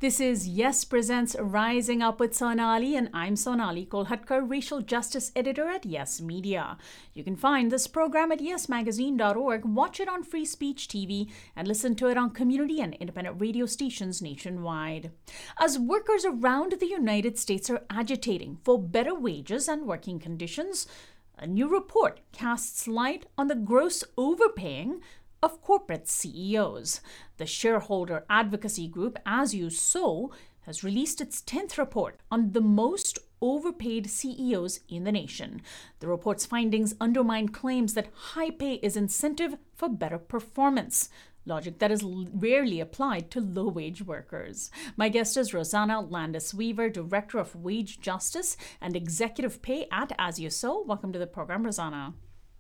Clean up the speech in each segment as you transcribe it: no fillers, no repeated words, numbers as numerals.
This is Yes Presents Rising Up with Sonali, and I'm Sonali Kolhatkar, Racial Justice Editor at Yes Media. You can find this program at yesmagazine.org, watch it on Free Speech TV, and listen to it on community and independent radio stations nationwide. As workers around the United States are agitating for better wages and working conditions, a new report casts light on the gross overpaying of corporate CEOs. The shareholder advocacy group As You Sow has released its 10th report on the most overpaid CEOs in the nation. The report's findings undermine claims that high pay is incentive for better performance, logic that is rarely applied to low-wage workers. My guest is Rosanna Landis-Weaver, Director of Wage Justice and Executive Pay at As You Sow. Welcome to the program, Rosanna.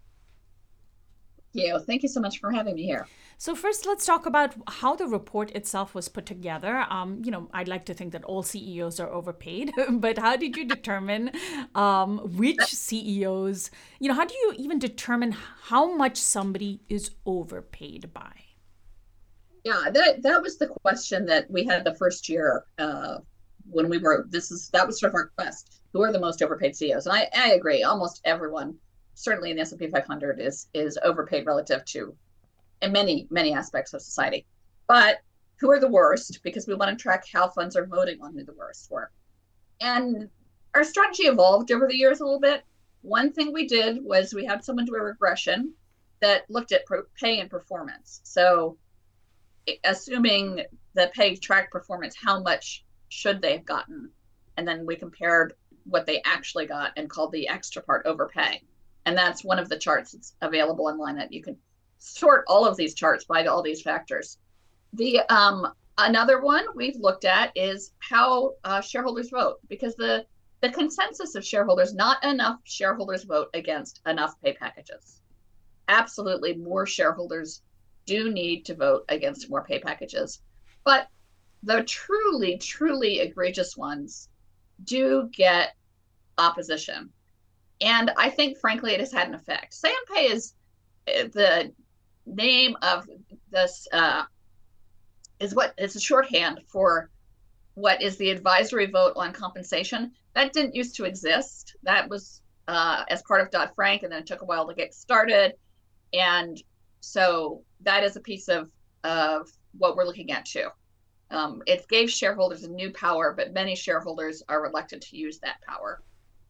Thank you so much for having me here. So first, let's talk about how the report itself was put together. I'd like to think that all CEOs are overpaid, but how did you determine which CEOs, how do you even determine how much somebody is overpaid by? Yeah, that was the question that we had the first year when we were, that was sort of our quest. Who are the most overpaid CEOs? And I agree, almost everyone, certainly in the S&P 500 is overpaid relative to in many aspects of society. But who are the worst? Because we want to track how funds are voting on who the worst were. And our strategy evolved over the years a little bit. One thing we did was we had someone do a regression that looked at pay and performance. So assuming the pay tracked performance, how much should they have gotten? And then we compared what they actually got and called the extra part overpay. And that's one of the charts that's available online that you can sort all of these charts by all these factors. The another one we've looked at is how shareholders vote, because the consensus of shareholders, not enough shareholders vote against enough pay packages. Absolutely, more shareholders do need to vote against more pay packages. But the truly egregious ones do get opposition. And I think, frankly, it has had an effect. Say-on-Pay is the name of this, it's a shorthand for what is the advisory vote on compensation. That didn't used to exist. That was as part of Dodd-Frank, and then it took a while to get started. And so that is a piece of what we're looking at too. It gave shareholders a new power, but many shareholders are reluctant to use that power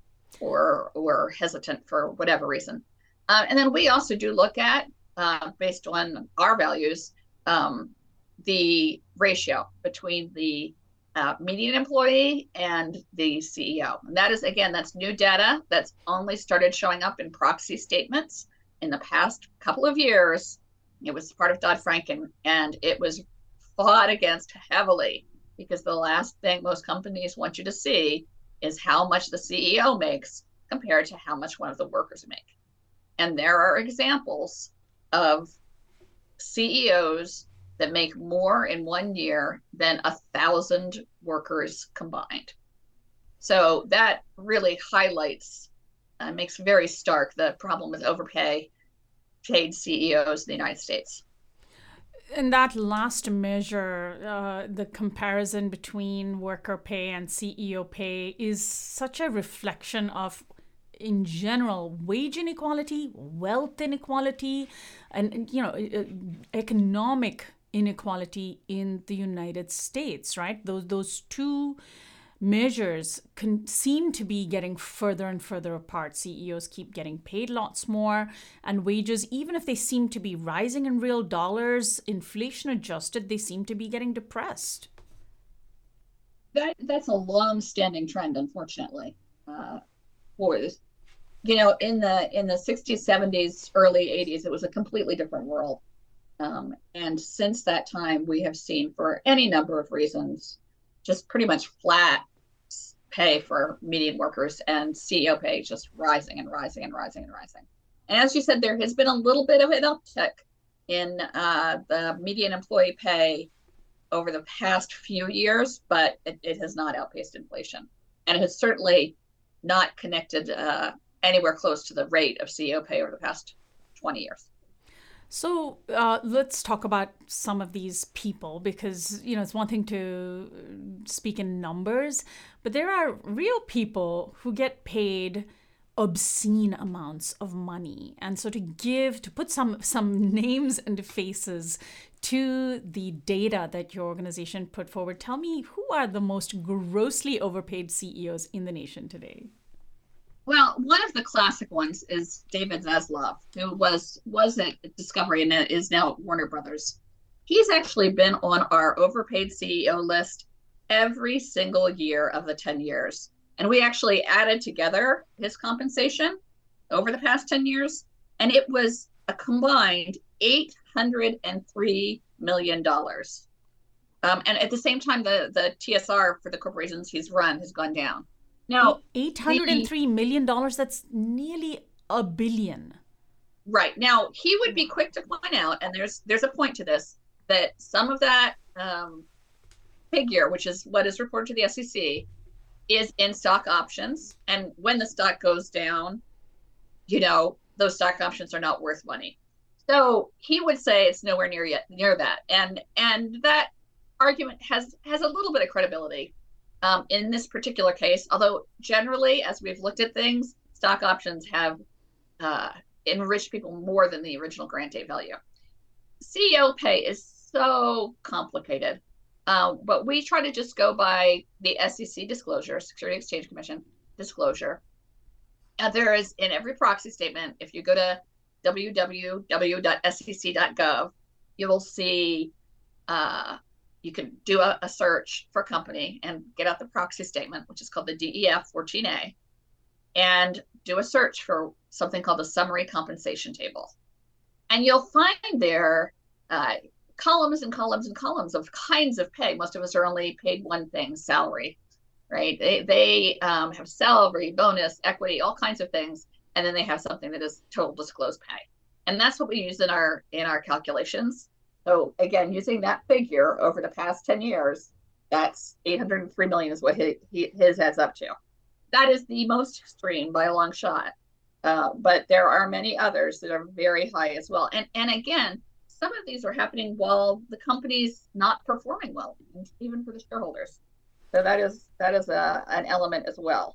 or hesitant for whatever reason. And then we also do look at, based on our values, the ratio between the median employee and the CEO. And that is, again, that's new data that's only started showing up in proxy statements in the past couple of years. It was part of Dodd-Frank, and it was fought against heavily, because the last thing most companies want you to see is how much the CEO makes compared to how much one of the workers make. And there are examples of CEOs that make more in 1 year than 1,000 workers combined. So that really highlights, makes very stark the problem with paid CEOs in the United States. In that last measure, the comparison between worker pay and CEO pay is such a reflection of, in general, wage inequality, wealth inequality, and economic inequality in the United States, right? Those two measures seem to be getting further and further apart. CEOs keep getting paid lots more, and wages, even if they seem to be rising in real dollars, inflation adjusted, they seem to be getting depressed. That's a long-standing trend, unfortunately. For this, in the 60s, 70s, early 80s, it was a completely different world. And since that time, we have seen, for any number of reasons, just pretty much flat pay for median workers, and CEO pay just rising and rising and rising and rising. And as you said, there has been a little bit of an uptick in the median employee pay over the past few years, but it has not outpaced inflation. And it has certainly not connected anywhere close to the rate of CEO pay over the past 20 years. So let's talk about some of these people because, it's one thing to speak in numbers, but there are real people who get paid obscene amounts of money. And so to put some names and faces to the data that your organization put forward, tell me who are the most grossly overpaid CEOs in the nation today? Well, one of the classic ones is David Zaslav, who was at Discovery and is now at Warner Brothers. He's actually been on our overpaid CEO list every single year of the 10 years. And we actually added together his compensation over the past 10 years, and it was a combined $803 million. And at the same time, the TSR for the corporations he's run has gone down. Now, $803 million, that's nearly a billion. Right. Now, he would be quick to point out, and there's a point to this, that some of that figure, which is what is reported to the SEC, is in stock options. And when the stock goes down, those stock options are not worth money. So he would say it's nowhere near that. And that argument has a little bit of credibility. In this particular case, although generally, as we've looked at things, stock options have enriched people more than the original grant date value. CEO pay is so complicated, but we try to just go by the SEC disclosure, Security Exchange Commission disclosure. And there is in every proxy statement, if you go to www.sec.gov, you will see you can do a search for company and get out the proxy statement, which is called the DEF 14A, and do a search for something called a summary compensation table. And you'll find there columns and columns and columns of kinds of pay. Most of us are only paid one thing, salary, right? They have salary, bonus, equity, all kinds of things. And then they have something that is total disclosed pay. And that's what we use in our calculations. So again, using that figure over the past 10 years, that's 803 million is what his adds up to. That is the most extreme by a long shot. But there are many others that are very high as well. And again, some of these are happening while the company's not performing well, even for the shareholders. So that is an element as well.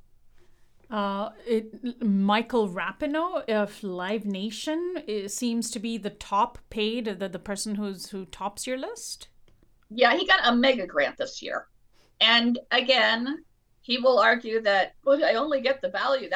Michael Rapinoe of Live Nation seems to be the top paid, the person who tops your list. Yeah, he got a mega grant this year. And again, he will argue that, well, I only get the value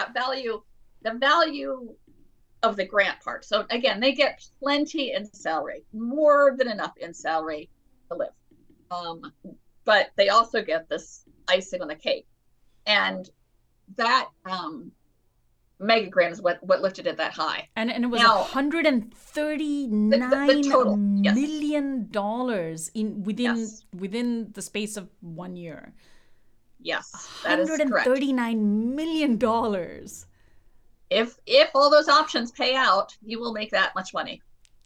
of the grant part. So again, they get plenty in salary, more than enough in salary to live. But they also get this icing on the cake. And that mega grant is what lifted it that high. And it was $139 million within the space of 1 year. Yes, that is correct. $139 million. If all those options pay out, you will make that much money.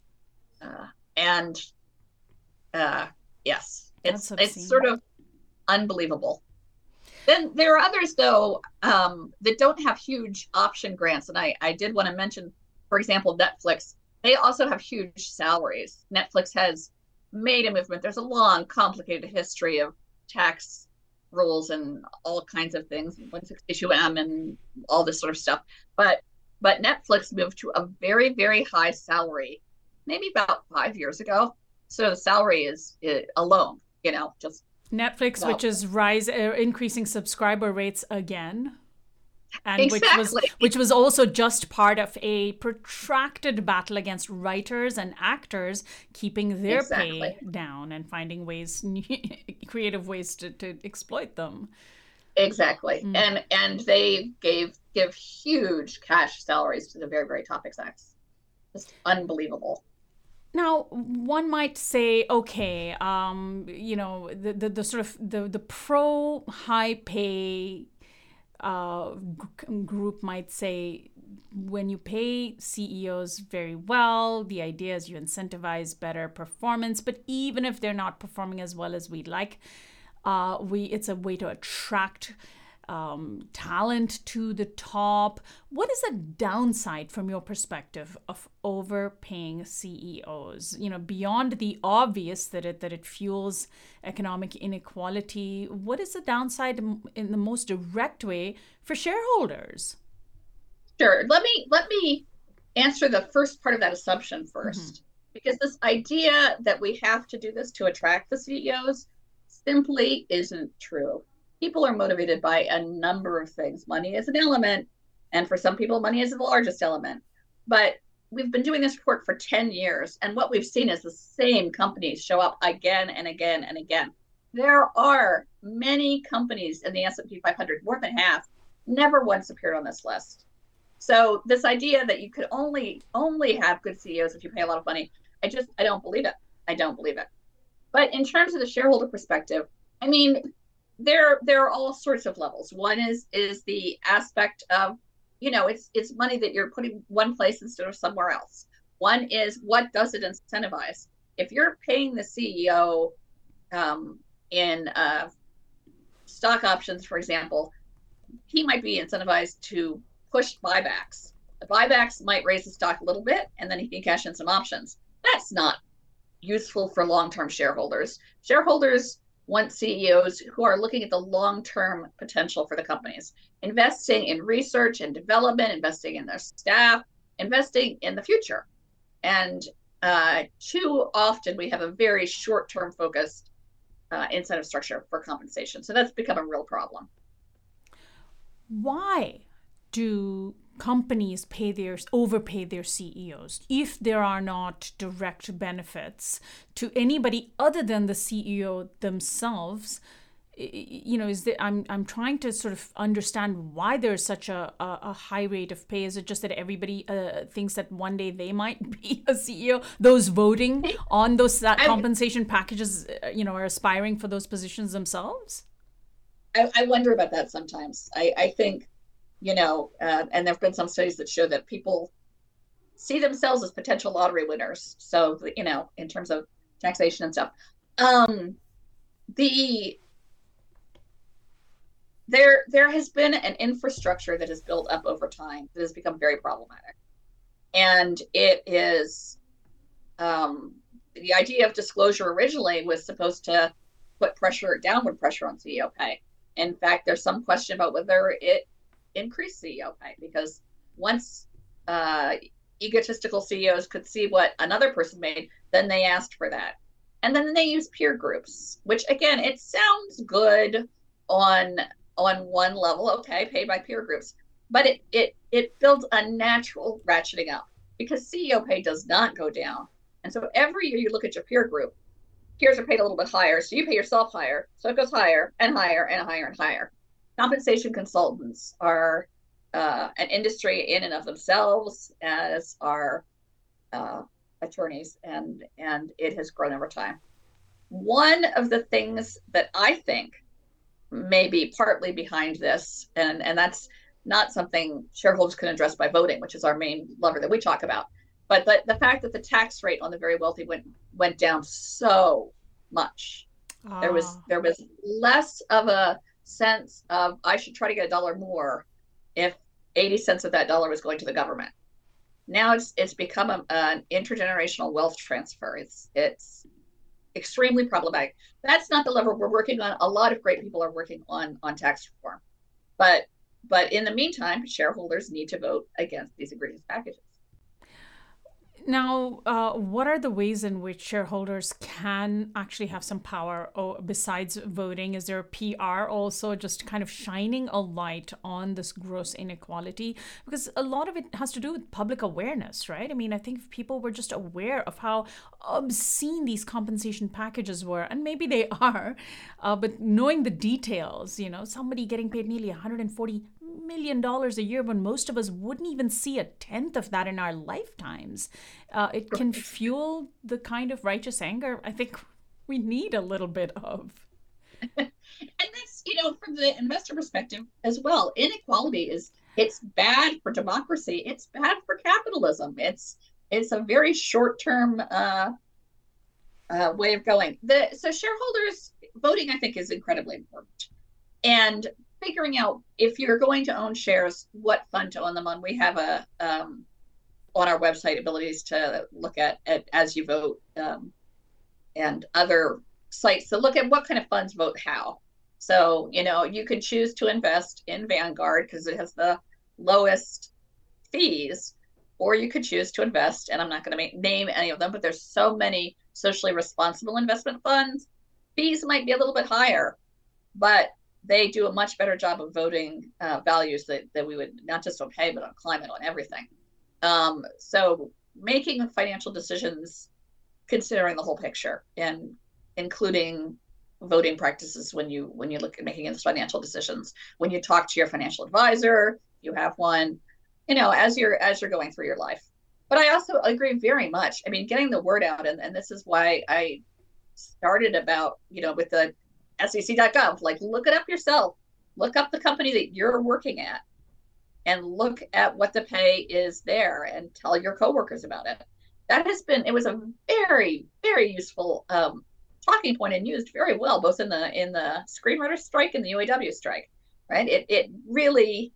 Yes, it's sort of unbelievable. Then there are others, though, that don't have huge option grants. And I did want to mention, for example, Netflix. They also have huge salaries. Netflix has made a movement. There's a long, complicated history of tax rules and all kinds of things, 162M and all this sort of stuff. But Netflix moved to a very, very high salary, maybe about 5 years ago. So the salary is alone, just Netflix, which is increasing subscriber rates again, and exactly. which was also just part of a protracted battle against writers and actors, keeping their pay down and finding creative ways to exploit them. Exactly, and they give huge cash salaries to the very, very top execs. Just unbelievable. Now, one might say, okay, the sort of the pro high pay group might say, when you pay CEOs very well, the idea is you incentivize better performance. But even if they're not performing as well as we'd like, it's a way to attract talent to the top. What is the downside from your perspective of overpaying CEOs? Beyond the obvious that it fuels economic inequality, what is the downside in the most direct way for shareholders? Sure. Let me answer the first part of that assumption first, because this idea that we have to do this to attract the CEOs simply isn't true. People are motivated by a number of things. Money is an element, and for some people, money is the largest element. But we've been doing this report for 10 years, and what we've seen is the same companies show up again and again and again. There are many companies in the S&P 500, more than half, never once appeared on this list. So this idea that you could only have good CEOs if you pay a lot of money, I don't believe it. I don't believe it. But in terms of the shareholder perspective, I mean, there are all sorts of levels. One is the aspect of, it's money that you're putting one place instead of somewhere else. One is, what does it incentivize? If you're paying the CEO in stock options, for example, he might be incentivized to push buybacks. The buybacks might raise the stock a little bit, and then he can cash in some options. That's not useful for long-term shareholders. Shareholders want CEOs who are looking at the long-term potential for the companies, investing in research and development, investing in their staff, investing in the future. And too often we have a very short-term focused incentive structure for compensation. So that's become a real problem. Why do companies overpay their CEOs if there are not direct benefits to anybody other than the CEO themselves? I'm trying to sort of understand why there's such a high rate of pay. Is it just that everybody thinks that one day they might be a CEO? Those voting on those compensation packages, are aspiring for those positions themselves? I wonder about that sometimes. I think, and there have been some studies that show that people see themselves as potential lottery winners. So, in terms of taxation and stuff. There has been an infrastructure that has built up over time that has become very problematic. And it is, the idea of disclosure originally was supposed to put downward pressure on CEO pay. In fact, there's some question about whether it increased CEO pay, because once egotistical CEOs could see what another person made, then they asked for that. And then they use peer groups, which again, it sounds good on one level, okay, paid by peer groups, but it builds a natural ratcheting up, because CEO pay does not go down. And so every year you look at your peer group, peers are paid a little bit higher, so you pay yourself higher, so it goes higher and higher and higher and higher. Compensation consultants are an industry in and of themselves, as are attorneys, and it has grown over time. One of the things that I think may be partly behind this, and that's not something shareholders can address by voting, which is our main lever that we talk about, but the fact that the tax rate on the very wealthy went down so much. There was less of a sense of, I should try to get $1 more if 80 cents of that dollar was going to the government. Now it's become an intergenerational wealth transfer. It's extremely problematic. That's not the lever we're working on. A lot of great people are working on tax reform, but in the meantime, shareholders need to vote against these egregious packages. Now, what are the ways in which shareholders can actually have some power besides voting? Is there PR also, just kind of shining a light on this gross inequality? Because a lot of it has to do with public awareness, right? I mean, I think if people were just aware of how obscene these compensation packages were, and maybe they are, but knowing the details, somebody getting paid nearly $140 million a year when most of us wouldn't even see a tenth of that in our lifetimes. It can fuel the kind of righteous anger I think we need a little bit of. And that's, from the investor perspective as well, inequality it's bad for democracy. It's bad for capitalism. It's a very short-term way of going. So shareholders voting, I think, is incredibly important. And figuring out if you're going to own shares, what fund to own them on. We have a on our website abilities to look at as you vote, and other sites to look at what kind of funds vote how. So, you could choose to invest in Vanguard because it has the lowest fees, or you could choose to invest, and I'm not going to name any of them, but there's so many socially responsible investment funds. Fees might be a little bit higher, but they do a much better job of voting values that we would not just on pay, but on climate, on everything. So making financial decisions, considering the whole picture and including voting practices when you look at making those financial decisions, when you talk to your financial advisor, you have one, as you're going through your life. But I also agree very much. I mean, getting the word out, and this is why I started about, with the SEC.gov, like look it up yourself, look up the company that you're working at and look at what the pay is there and tell your coworkers about it. It was a very, very useful talking point and used very well, both in the screenwriter strike and the UAW strike, right? It really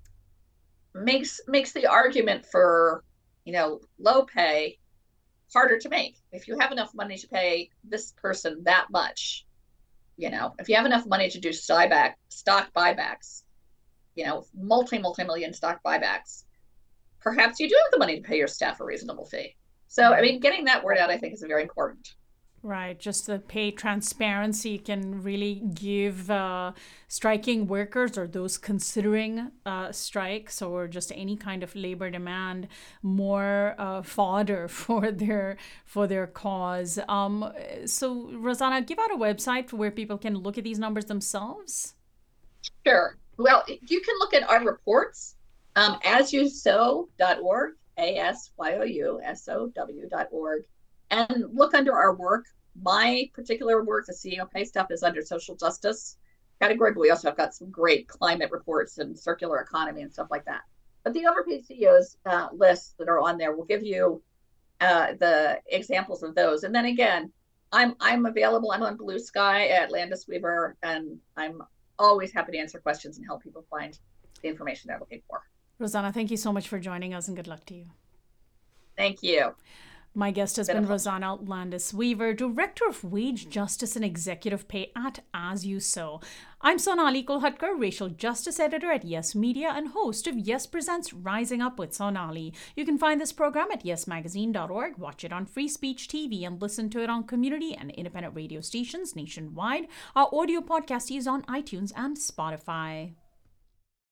makes the argument for, low pay harder to make. If you have enough money to pay this person that much, if you have enough money to do stock buybacks, multi-million stock buybacks, perhaps you do have the money to pay your staff a reasonable fee. So, I mean, getting that word out, I think, is very important. Right. Just the pay transparency can really give striking workers or those considering strikes or just any kind of labor demand more fodder for their cause. So, Rosanna, give out a website where people can look at these numbers themselves. Sure. Well, you can look at our reports, asyousow.org, ASYOUSOW.org, and look under our work. My particular work, the CEO pay stuff, is under social justice category, but we also have got some great climate reports and circular economy and stuff like that. But the overpaid CEOs lists that are on there will give you the examples of those. And then again, I'm available. I'm on Blue Sky at Landis Weaver, and I'm always happy to answer questions and help people find the information they're looking for. Rosanna, thank you so much for joining us, and good luck to you. Thank you. My guest has been Rosanna Landis Weaver, Director of Wage Justice and Executive Pay at As You Sow. I'm Sonali Kolhatkar, Racial Justice Editor at Yes Media and host of Yes Presents Rising Up with Sonali. You can find this program at yesmagazine.org, watch it on Free Speech TV, and listen to it on community and independent radio stations nationwide. Our audio podcast is on iTunes and Spotify.